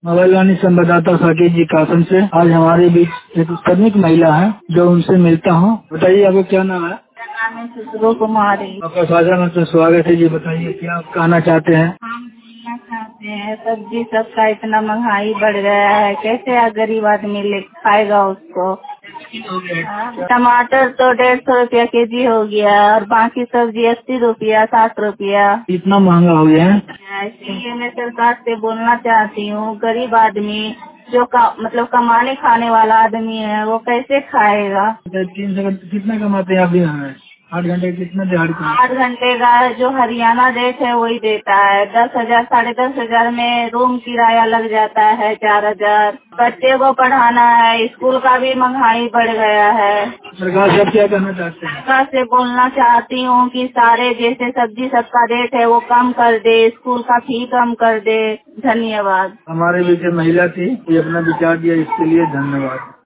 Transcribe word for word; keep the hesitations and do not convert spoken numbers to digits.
Mobile वाणी संवाददाता साकेत जी कासम से। आज हमारे बीच एक श्रमिक महिला है जो उनसे मिलता हूँ। बताइए आपका क्या नाम है? मेरा नाम है खुशबू कुमारी। आपका साझा मंच में स्वागत है जी। बताइए क्या आप कहना चाहते हैं? हम बोलना चाहते हैं सब्जी सबका इतना महंगाई बढ़ गया है, कैसे गरीब आदमी ले खाएगा उसको। टमाटर तो डेढ़ सौ रुपया के जी हो गया और बाकी सब्जी अस्सी रुपया साठ रुपया। इतना महंगा हो गया है। इसलिए मैं सरकार से बोलना चाहती हूँ, गरीब आदमी जो का, मतलब कमाने खाने वाला आदमी है वो कैसे खाएगा। तीन सौ कितना कमाते हैं आप दिन में? आठ घंटे कितना दिहाड़ी का? आठ घंटे का जो हरियाणा रेट है वही देता है। दस हजार साढ़े दस हजार में रूम किराया लग जाता है चार हजार। बच्चे को पढ़ाना है, स्कूल का भी महंगाई बढ़ गया है। सरकार से क्या कहना चाहते हैं? सरकार से बोलना चाहती हूँ कि सारे जैसे सब्जी सबका रेट है वो कम कर दे, स्कूल का फी कम कर दे। धन्यवाद। हमारे बीच एक महिला थी, ये अपना विचार दिया, इसके लिए धन्यवाद।